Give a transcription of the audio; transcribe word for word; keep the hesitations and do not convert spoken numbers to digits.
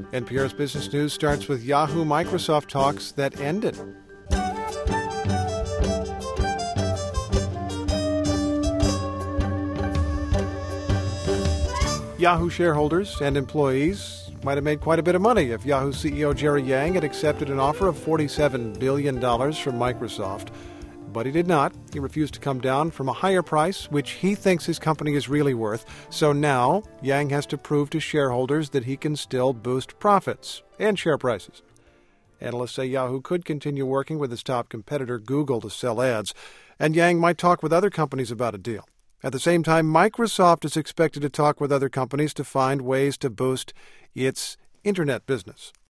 N P R's Business News starts with Yahoo Microsoft talks that ended. Yahoo shareholders and employees might have made quite a bit of money if Yahoo C E O Jerry Yang had accepted an offer of forty-seven billion dollars from Microsoft. But he did not. He refused to come down from a higher price, which he thinks his company is really worth. So now, Yang has to prove to shareholders that he can still boost profits and share prices. Analysts say Yahoo could continue working with his top competitor, Google, to sell ads, and Yang might talk with other companies about a deal. At the same time, Microsoft is expected to talk with other companies to find ways to boost its internet business.